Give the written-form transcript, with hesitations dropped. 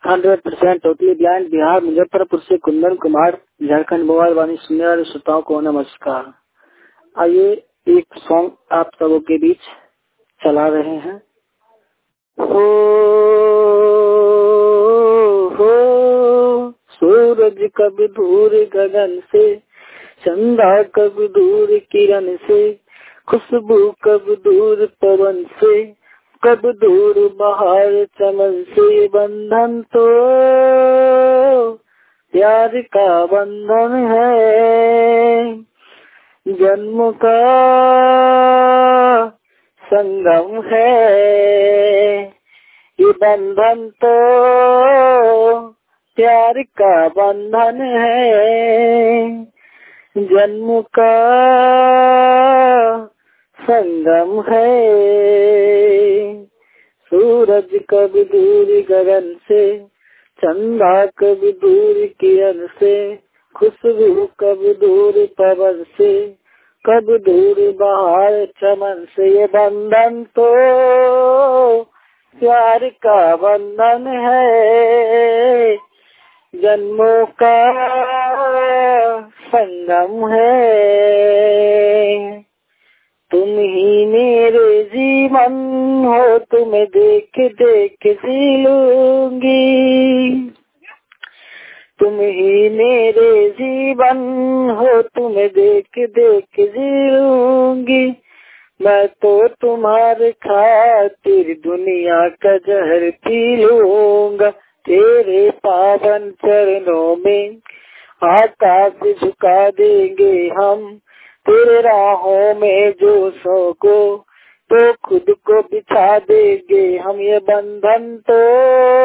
100% totally blind Bihar Muzaffarpur से Kundan Kumar Jharkhand mobile Vani सुनने वाले श्रोताओं को नमस्कार। आइए एक सॉन्ग आप सबों के बीच चला रहे हैं। हो सूरज कब दूर गगन से, चंदा कब दूर किरण से, खुशबू कब दूर पवन से, कब दूर बहार चमन से। बंधन तो प्यार का बंधन है, जन्म का संगम है। ये बंधन तो प्यार का बंधन है, जन्म का संगम है। सूरज कब दूर गगन से, चंदा कब दूर किरण से, खुशबू कब दूर पवन से, कब दूर बहार चमन से। ये बंधन तो प्यार का बंधन है, जन्मों का संगम है। तुम ही मेरे जीवन हो, तुम्हें देख देख जी लूंगी। तुम ही मेरे जीवन हो, तुम्हें देख देख जी लूंगी। मैं तो तुम्हारे खातिर दुनिया का जहर पी लूंगा। तेरे पावन चरणों में आकाश झुका देंगे हम, तेरे राहों में जो सो तो खुद को बिछा देंगे हम। ये बंधन तो